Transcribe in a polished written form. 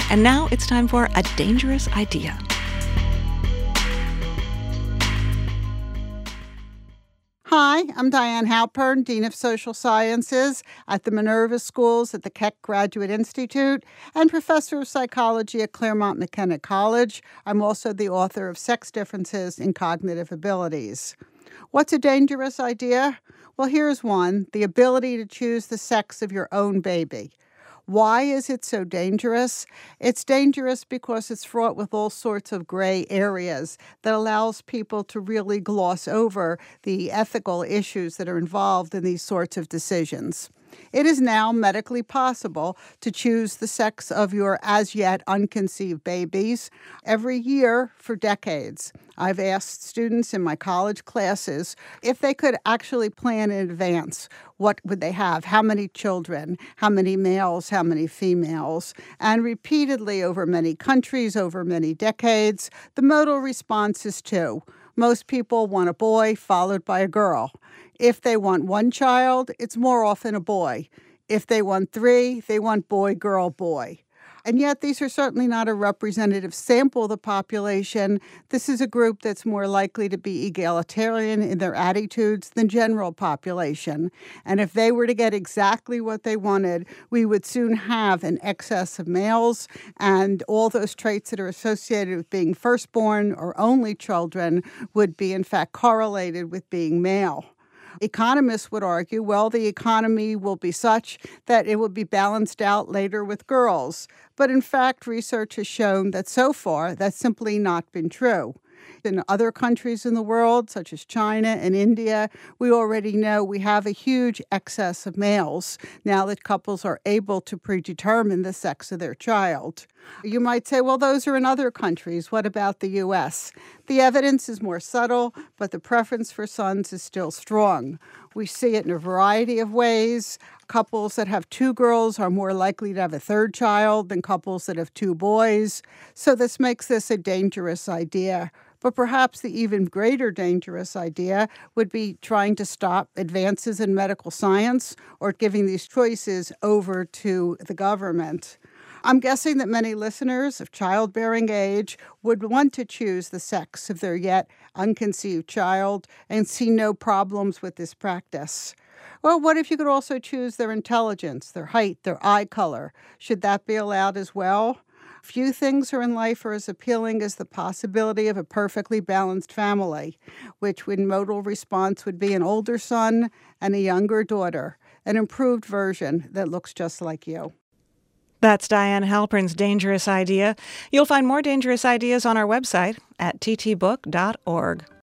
And now it's time for A Dangerous Idea. Hi, I'm Diane Halpern, Dean of Social Sciences at the Minerva Schools at the Keck Graduate Institute and Professor of Psychology at Claremont McKenna College. I'm also the author of Sex Differences in Cognitive Abilities. What's a dangerous idea? Well, here's one: the ability to choose the sex of your own baby. Why is it so dangerous? It's dangerous because it's fraught with all sorts of gray areas that allows people to really gloss over the ethical issues that are involved in these sorts of decisions. It is now medically possible to choose the sex of your as yet unconceived babies every year for decades. I've asked students in my college classes if they could actually plan in advance. What would they have? How many children? How many males? How many females? And repeatedly over many countries, over many decades, the modal response is 2. Most people want a boy followed by a girl. If they want one child, it's more often a boy. If they want 3, they want boy, girl, boy. And yet these are certainly not a representative sample of the population. This is a group that's more likely to be egalitarian in their attitudes than general population. And if they were to get exactly what they wanted, we would soon have an excess of males, and all those traits that are associated with being firstborn or only children would be in fact correlated with being male. Economists would argue, well, the economy will be such that it will be balanced out later with girls. But in fact, research has shown that so far that's simply not been true. In other countries in the world, such as China and India, we already know we have a huge excess of males now that couples are able to predetermine the sex of their child. You might say, well, those are in other countries. What about the U.S.? The evidence is more subtle, but the preference for sons is still strong. We see it in a variety of ways. Couples that have 2 girls are more likely to have a 3rd child than couples that have 2 boys. So this makes this a dangerous idea. But perhaps the even greater dangerous idea would be trying to stop advances in medical science or giving these choices over to the government. I'm guessing that many listeners of childbearing age would want to choose the sex of their yet unconceived child and see no problems with this practice. Well, what if you could also choose their intelligence, their height, their eye color? Should that be allowed as well? Few things in life are as appealing as the possibility of a perfectly balanced family, which in modal response would be an older son and a younger daughter, an improved version that looks just like you. That's Diane Halpern's Dangerous Idea. You'll find more dangerous ideas on our website at ttbook.org.